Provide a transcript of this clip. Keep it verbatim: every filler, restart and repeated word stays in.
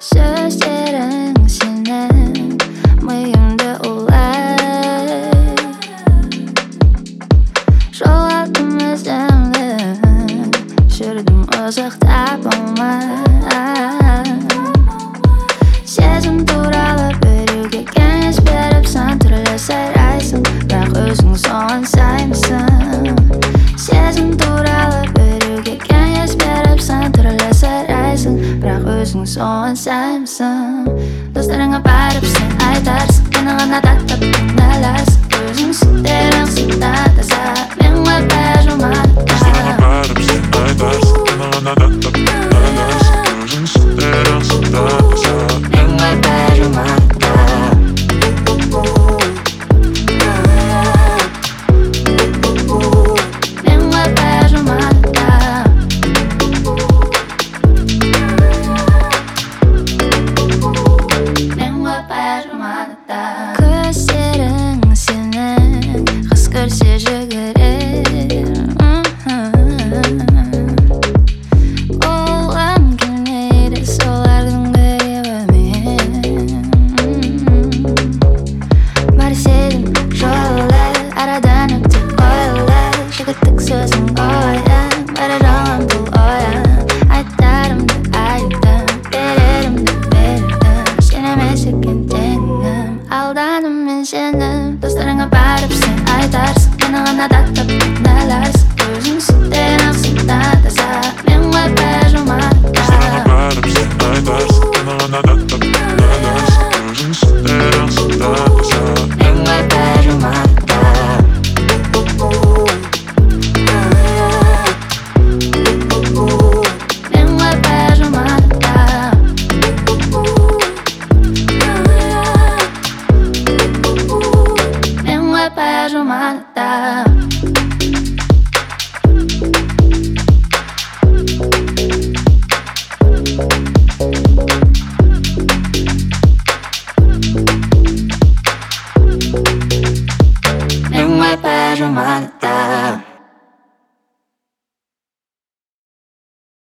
сөздерің сенің миымды улай жоғалттым өзімді жүрдім ұзақтап алмай сезім туралы біреуге кеңес беріп сан түрлі сайрайсың бірақ өзің соған саймысың сезім туралы біреуге кеңес беріп сан түрлі сайрайсың бірақ өзің соған саймысың достарыңа барып сен айтарсың мені ғана таттап кінәларсың өзіңсің тереңсің таза мен ғой бәрі достарыңа барып сен айтарсың мені ғана таттап кінәларсың өзіңсің тереңсің таза мен ғой бәрі көздерің сенің қыз көрсе жүгірер болғым келмейді солардың біреуімен бар сезім жойылады арадан өтіп қойылады жігіттік сөзің оян бәрі жалған бұл оян айтарымды айттым берерімді бердім сен емес екен теңім алданым мен сені достарыңа барып сен айтарсың мені ғана таттап кінәларсың өзіңсің тереңсің таза мен ғой бәрі достарыңа барып сен айтарсың мені ғана таттап кінәларсың өзіңсің тереңсің таза мен ғой бәрі мен ғой бәрі мен ғой бәрі